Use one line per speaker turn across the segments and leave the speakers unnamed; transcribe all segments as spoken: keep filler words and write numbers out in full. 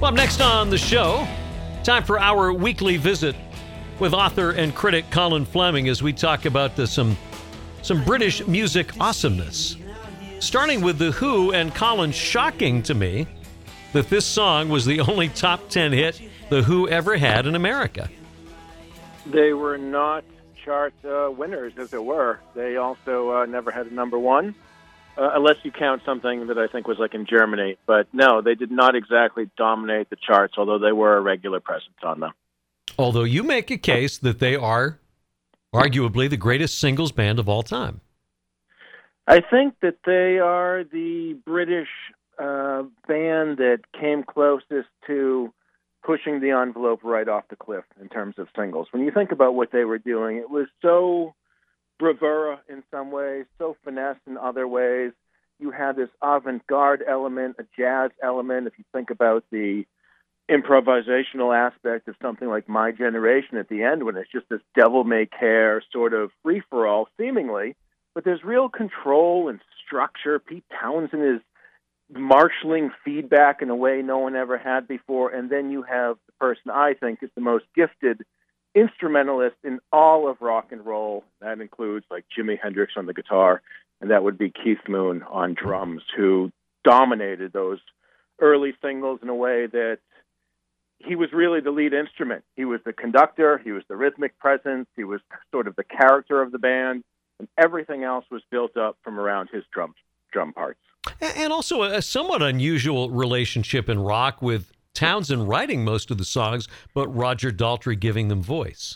Well, up next on the show, time for our weekly visit with author and critic Colin Fleming as we talk about the, some some British music awesomeness. Starting with The Who, and Colin, shocking to me that this song was the only top ten hit The Who ever had in America.
They were not chart uh, winners, as it were. They also uh, never had a number one. Uh, unless you count something that I think was like in Germany. But no, they did not exactly dominate the charts, although they were a regular presence on them.
Although you make a case that they are arguably the greatest singles band of all time.
I think that they are the British uh, band that came closest to pushing the envelope right off the cliff in terms of singles. When you think about what they were doing, it was so bravura in some ways, so finesse in other ways. You had this avant-garde element, a jazz element. If you think about the improvisational aspect of something like My Generation at the end, when it's just this devil-may-care sort of free-for-all, seemingly, but there's real control and structure. Pete Townsend is marshalling feedback in a way no one ever had before, and then you have the person I think is the most gifted instrumentalist in all of rock and roll. That includes like Jimi Hendrix on the guitar, and that would be Keith Moon on drums, who dominated those early singles in a way that he was really the lead instrument. He was the conductor, he was the rhythmic presence, he was sort of the character of the band, and everything else was built up from around his drum drum parts.
And also a somewhat unusual relationship in rock, with Townsend writing most of the songs, but Roger Daltrey giving them voice.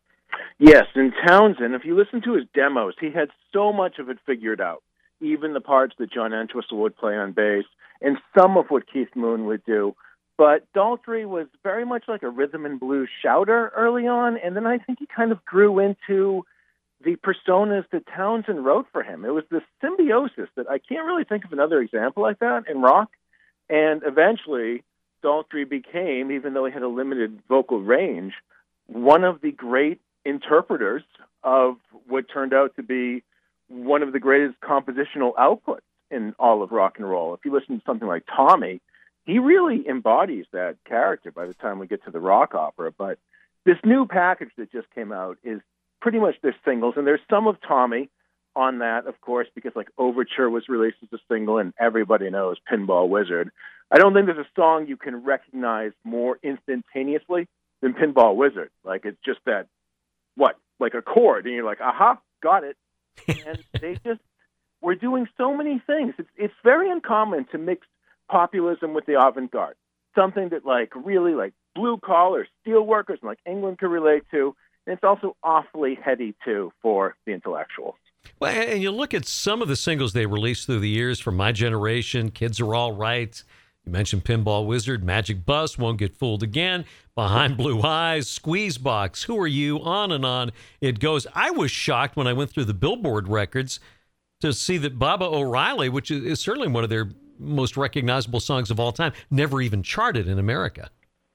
Yes, and Townsend, if you listen to his demos, he had so much of it figured out, even the parts that John Entwistle would play on bass, and some of what Keith Moon would do. But Daltrey was very much like a rhythm and blues shouter early on, and then I think he kind of grew into the personas that Townsend wrote for him. It was this symbiosis that I can't really think of another example like that in rock, and eventually Daltrey became, even though he had a limited vocal range, one of the great interpreters of what turned out to be one of the greatest compositional outputs in all of rock and roll. If you listen to something like Tommy, he really embodies that character by the time we get to the rock opera. But this new package that just came out is pretty much their singles, and there's some of Tommy on that, of course, because like Overture was released as a single, and everybody knows Pinball Wizard. I don't think there's a song you can recognize more instantaneously than Pinball Wizard. Like, it's just that, what, like a chord, and you're like, aha, got it. And they just were doing so many things. It's, it's very uncommon to mix populism with the avant-garde, something that, like, really, like, blue-collar steel workers in, like, England could relate to. And it's also awfully heady, too, for the intellectuals.
Well, and you look at some of the singles they released through the years, from My Generation, Kids Are All Right. You mentioned Pinball Wizard, Magic Bus, Won't Get Fooled Again, Behind Blue Eyes, Squeeze Box, Who Are You, on and on it goes. I was shocked when I went through the Billboard records to see that Baba O'Riley, which is certainly one of their most recognizable songs of all time, never even charted in America.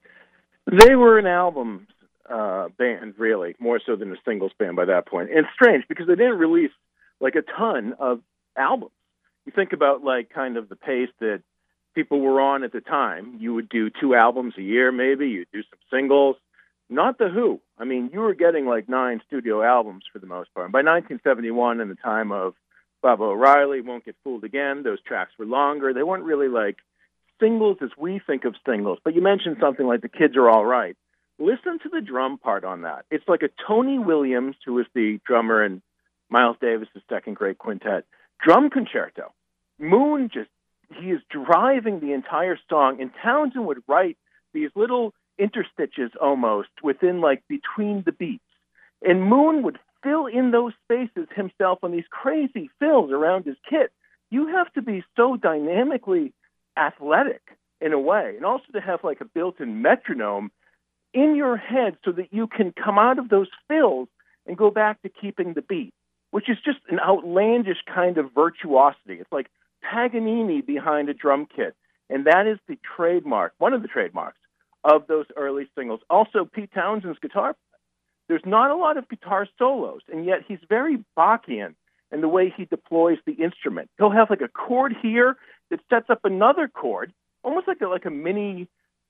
They were an album uh, band, really, more so than a singles band by that point. And it's strange because they didn't release like a ton of albums. You think about like kind of the pace that people were on at the time. You would do two albums a year, maybe. You'd do some singles. Not The Who. I mean, you were getting like nine studio albums for the most part. And by nineteen seventy-one, in the time of Baba O'Riley, Won't Get Fooled Again, those tracks were longer. They weren't really like singles as we think of singles. But you mentioned something like The Kids Are All Right. Listen to the drum part on that. It's like a Tony Williams, who was the drummer in Miles Davis's second great quintet, drum concerto. Moon just, he is driving the entire song, and Townsend would write these little interstitches almost within, like, between the beats. And Moon would fill in those spaces himself on these crazy fills around his kit. You have to be so dynamically athletic in a way, and also to have, like, a built-in metronome in your head so that you can come out of those fills and go back to keeping the beat, which is just an outlandish kind of virtuosity. It's like Paganini behind a drum kit. And that is the trademark, one of the trademarks of those early singles. Also, Pete Townsend's guitar. There's not a lot of guitar solos, and yet he's very Bachian in the way he deploys the instrument. He'll have like a chord here that sets up another chord, almost like a, like a mini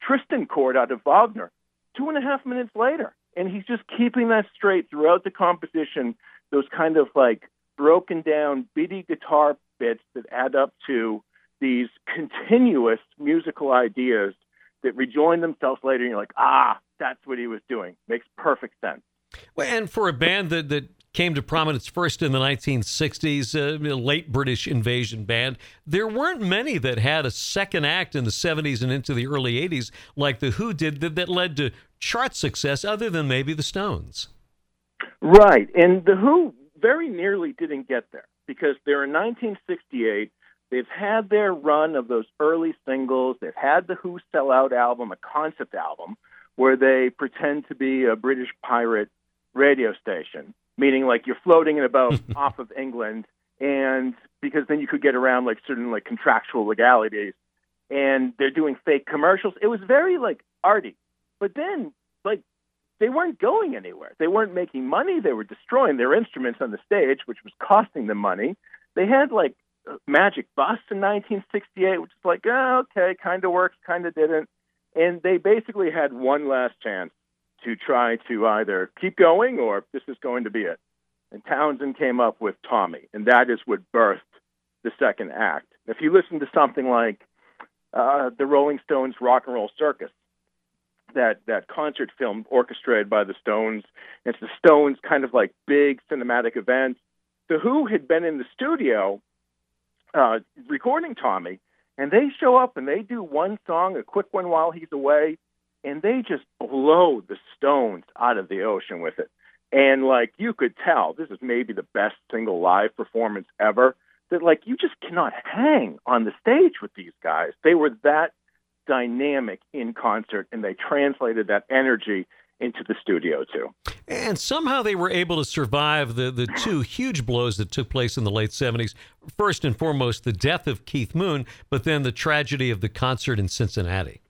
Tristan chord out of Wagner two and a half minutes later. And he's just keeping that straight throughout the composition, those kind of like broken down bitty guitar bits that add up to these continuous musical ideas that rejoin themselves later. And you're like, ah, that's what he was doing. Makes perfect sense.
Well, and for a band that, that came to prominence first in the nineteen sixties, a uh, late British invasion band, there weren't many that had a second act in the seventies and into the early eighties like The Who did that, that led to chart success other than maybe the Stones.
Right. And The Who very nearly didn't get there because they're in nineteen sixty-eight. They've had their run of those early singles. They've had the Who Sell Out album, a concept album, where they pretend to be a British pirate radio station, meaning like you're floating in about off of England, and because then you could get around like certain like contractual legalities, and they're doing fake commercials. It was very like arty. But then, like, they weren't going anywhere. They weren't making money. They were destroying their instruments on the stage, which was costing them money. They had, like, Magic Bus in nineteen sixty-eight, which is like, oh, okay, kind of works, kind of didn't. And they basically had one last chance to try to either keep going or this is going to be it. And Townsend came up with Tommy, and that is what birthed the second act. If you listen to something like uh, the Rolling Stones' Rock and Roll Circus, that that concert film orchestrated by the Stones. It's the Stones' kind of like big cinematic event. The Who had been in the studio uh, recording Tommy, and they show up and they do one song, a quick one while he's away, and they just blow the Stones out of the ocean with it. And like you could tell, this is maybe the best single live performance ever, that like you just cannot hang on the stage with these guys. They were that dynamic in concert, and they translated that energy into the studio too.
And somehow they were able to survive the, the two huge blows that took place in the late seventies. First and foremost, the death of Keith Moon, but then the tragedy of the concert in Cincinnati.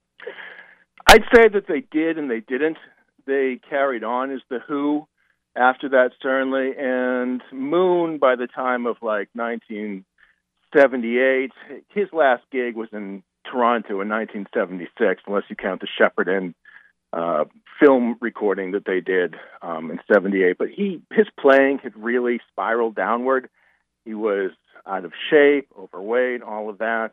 I'd say that they did and they didn't. They carried on as The Who after that, certainly, and Moon, by the time of like nineteen seventy-eight, his last gig was in Toronto in nineteen seventy-six, unless you count the Shepperton uh, film recording that they did um, in seventy-eight. But he his playing had really spiraled downward. He was out of shape, overweight, all of that.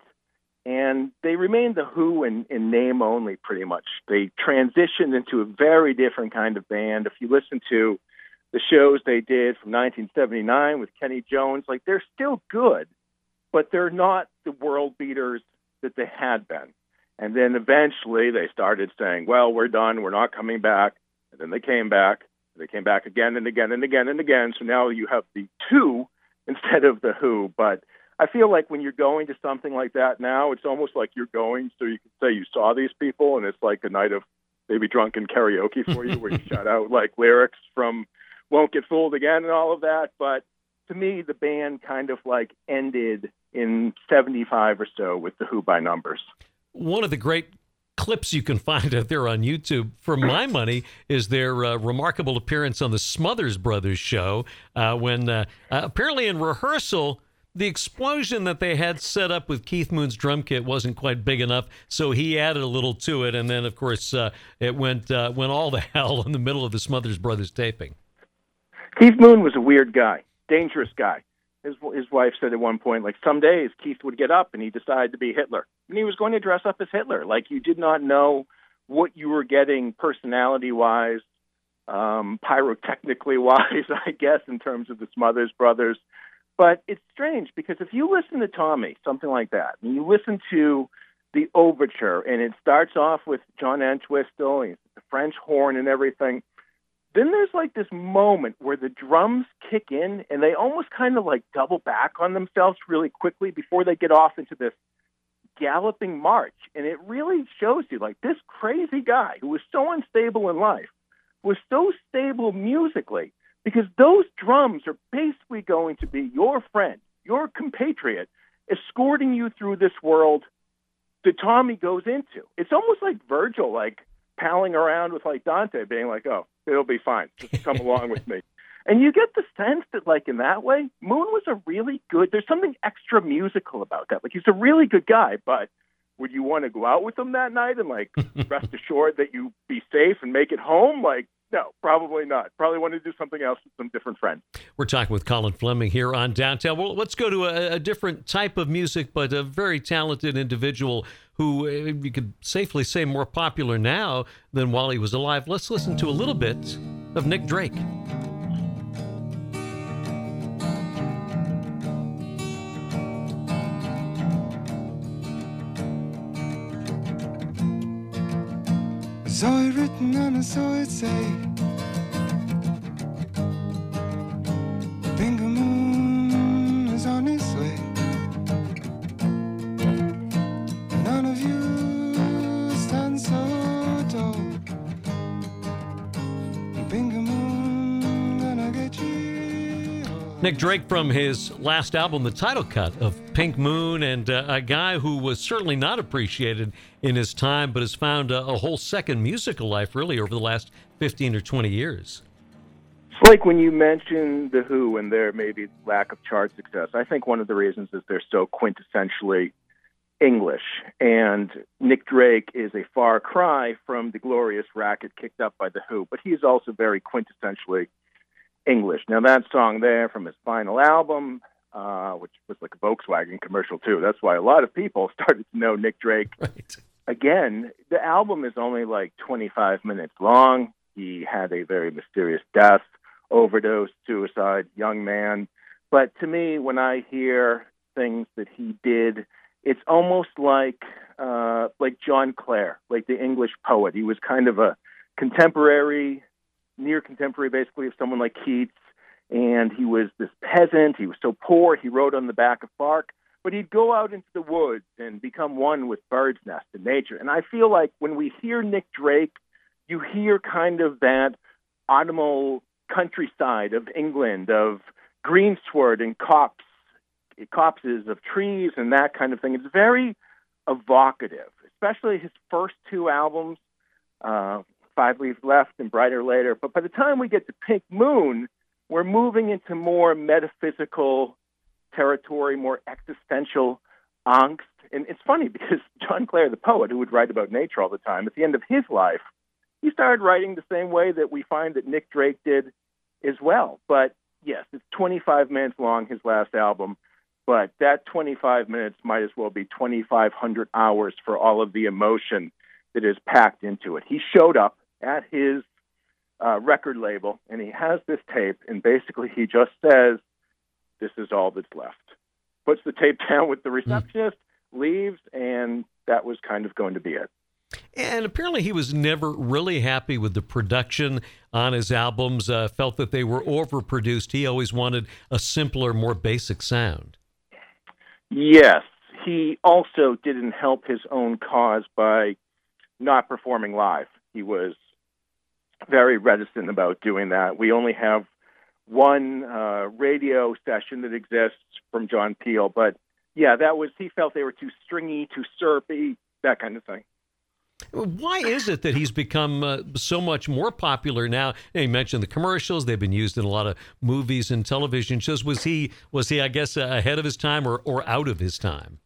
And they remained The Who in, in name only, pretty much. They transitioned into a very different kind of band. If you listen to the shows they did from nineteen seventy-nine with Kenny Jones, like they're still good, but they're not the world beaters that they had been. And then eventually they started saying, well, we're done, we're not coming back. And then they came back. They came back again and again and again and again. So now you have the two instead of The Who. But I feel like when you're going to something like that now, it's almost like you're going so you can say you saw these people, and it's like a night of maybe drunken karaoke for you where you shout out like lyrics from Won't Get Fooled Again and all of that. But to me, the band kind of like ended in seventy-five or so with The Who by numbers. One
of the great clips you can find out there on YouTube, for my money, is their uh, remarkable appearance on the Smothers Brothers show uh, when uh, uh, apparently in rehearsal, the explosion that they had set up with Keith Moon's drum kit wasn't quite big enough, so he added a little to it, and then, of course, uh, it went uh, went all to hell in the middle of the Smothers Brothers taping.
Keith Moon was a weird guy, dangerous guy. His his wife said at one point, like, some days Keith would get up and he decided to be Hitler. And he was going to dress up as Hitler. Like, you did not know what you were getting personality-wise, um, pyrotechnically-wise, I guess, in terms of the Smothers Brothers. But it's strange because if you listen to Tommy, something like that, and you listen to the overture, and it starts off with John Entwistle, and the French horn and everything, then there's like this moment where the drums kick in and they almost kind of like double back on themselves really quickly before they get off into this galloping march. And it really shows you like this crazy guy who was so unstable in life was so stable musically because those drums are basically going to be your friend, your compatriot, escorting you through this world that Tommy goes into. It's almost like Virgil, like palling around with like Dante being like, oh, it'll be fine. Just come along with me. And you get the sense that, like, in that way, Moon was a really good, there's something extra musical about that. Like, he's a really good guy, but would you want to go out with them that night and like rest assured that you be safe and make it home? Like, no, probably not. Probably want to do something else with some different friends.
We're talking with Colin Fleming here on Downtown. Well, let's go to a, a different type of music, but a very talented individual who uh, you could safely say more popular now than while he was alive. Let's listen to a little bit of Nick Drake.
I saw it written and I saw it say, the pink moon is on its way. None of you stand so tall. The pink moon gonna get you.
Nick Drake from his last album, the title cut of Pink Moon, and uh, a guy who was certainly not appreciated in his time, but has found a, a whole second musical life really over the last fifteen or twenty years.
It's like when you mention The Who and their maybe lack of chart success. I think one of the reasons is they're so quintessentially English, and Nick Drake is a far cry from the glorious racket kicked up by The Who, but he is also very quintessentially English. Now, that song there from his final album, uh, which was like a Volkswagen commercial too, that's why a lot of people started to know Nick Drake.
Right.
Again, the album is only like twenty-five minutes long. He had a very mysterious death, overdose, suicide, young man. But to me, when I hear things that he did, it's almost like uh, like John Clare, like the English poet. He was kind of a contemporary, near contemporary, basically, of someone like Keats. And he was this peasant. He was so poor, he wrote on the back of bark. But he'd go out into the woods and become one with birds' nests and nature. And I feel like when we hear Nick Drake, you hear kind of that autumnal countryside of England, of greensward and copse, copses of trees and that kind of thing. It's very evocative, especially his first two albums, uh, Five Leaves Left and Brighter Later. But by the time we get to Pink Moon, we're moving into more metaphysical territory, more existential angst. And it's funny because John Clare, the poet, who would write about nature all the time, at the end of his life, he started writing the same way that we find that Nick Drake did as well. But yes, it's twenty-five minutes long, his last album, but that twenty-five minutes might as well be twenty-five hundred hours for all of the emotion that is packed into it. He showed up at his uh, record label, and he has this tape, and basically he just says, this is all that's left. Puts the tape down with the receptionist, mm. leaves, and that was kind of going to be it.
And apparently he was never really happy with the production on his albums, uh, felt that they were overproduced. He always wanted a simpler, more basic sound.
Yes. He also didn't help his own cause by not performing live. He was very reticent about doing that. We only have one uh, radio session that exists from John Peel, but yeah, that was, he felt they were too stringy, too syrupy, that kind of thing.
Why is it that he's become uh, so much more popular now? You mentioned the commercials; they've been used in a lot of movies and television shows. Was he, was he, I guess, uh, ahead of his time or, or out of his time?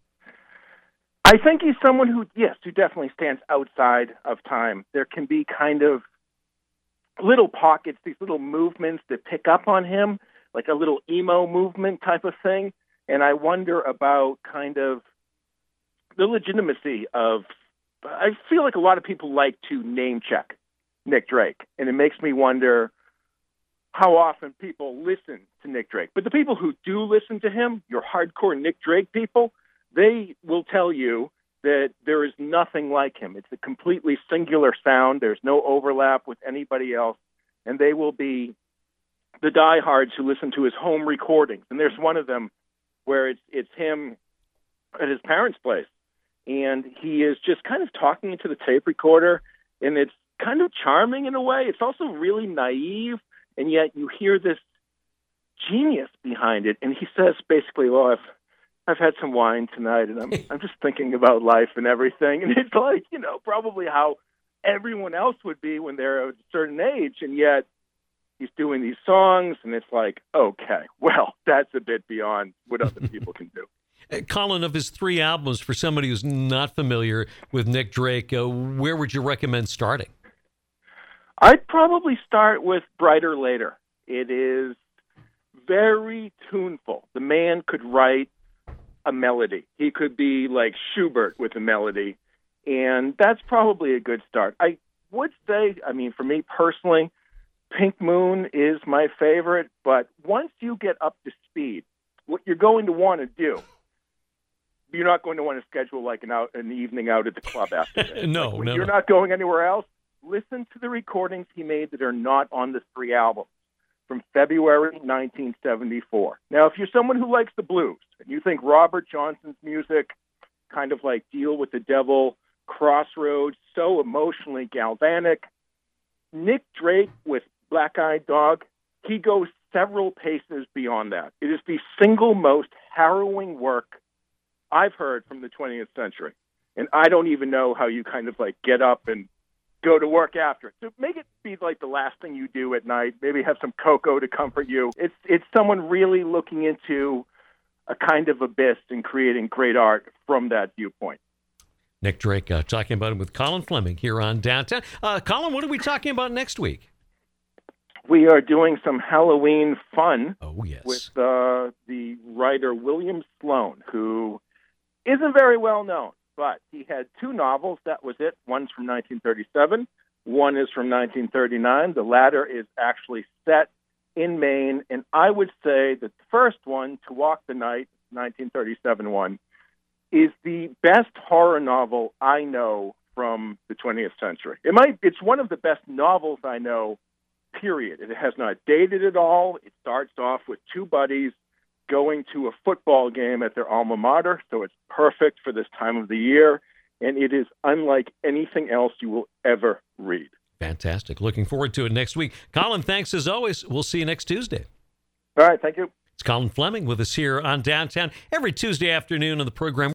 I think he's someone who, yes, who definitely stands outside of time. There can be kind of little pockets, these little movements that pick up on him, like a little emo movement type of thing. And I wonder about kind of the legitimacy of, I feel like a lot of people like to name check Nick Drake. And it makes me wonder how often people listen to Nick Drake. But the people who do listen to him, your hardcore Nick Drake people, they will tell you that there is nothing like him. It's a completely singular sound. There's no overlap with anybody else. And they will be the diehards who listen to his home recordings. And there's one of them where it's it's him at his parents' place. And he is just kind of talking into the tape recorder. And it's kind of charming in a way. It's also really naive. And yet you hear this genius behind it. And he says basically, well, I've I've had some wine tonight, and I'm I'm just thinking about life and everything. And it's like, you know, probably how everyone else would be when they're at a certain age, and yet he's doing these songs, and it's like, okay, well, that's a bit beyond what other people can do.
Uh, Colin, of his three albums, for somebody who's not familiar with Nick Drake, uh, where would you recommend starting?
I'd probably start with Brighter Later. It is very tuneful. The man could write a melody. He could be like Schubert with a melody, and that's probably a good start. I would say, I mean, for me personally, Pink Moon is my favorite, but once you get up to speed, what you're going to want to do, you're not going to want to schedule like an out an evening out at the club after this.
no,
like when
no.
You're not going anywhere else. Listen to the recordings he made that are not on the three albums from February nineteen seventy-four. Now, if you're someone who likes the blues and you think Robert Johnson's music, kind of like Deal with the Devil, Crossroads, so emotionally galvanic, Nick Drake with Black Eyed Dog, he goes several paces beyond that. It is the single most harrowing work I've heard from the twentieth century. And I don't even know how you kind of like get up and go to work after it. So make it be like the last thing you do at night. Maybe have some cocoa to comfort you. It's it's someone really looking into a kind of abyss and creating great art from that viewpoint.
Nick Drake uh, talking about him with Colin Fleming here on Downtown. Uh, Colin, what are we talking about next week?
We are doing some Halloween fun
oh, yes.
with uh, the writer William Sloane, who isn't very well known, but he had two novels. That was it. One's from nineteen thirty-seven. One is from nineteen thirty-nine. The latter is actually set in Maine. And I would say that the first one, To Walk the Night, nineteen thirty-seven one, is the best horror novel I know from the twentieth century. It might, it's one of the best novels I know, period. It has not dated at all. It starts off with two buddies going to a football game at their alma mater, so it's perfect for this time of the year, and it is unlike anything else you will ever read.
Fantastic. Looking forward to it next week. Colin, thanks as always. We'll see you next Tuesday.
All right, thank you.
It's Colin Fleming with us here on Downtown every Tuesday afternoon on the program.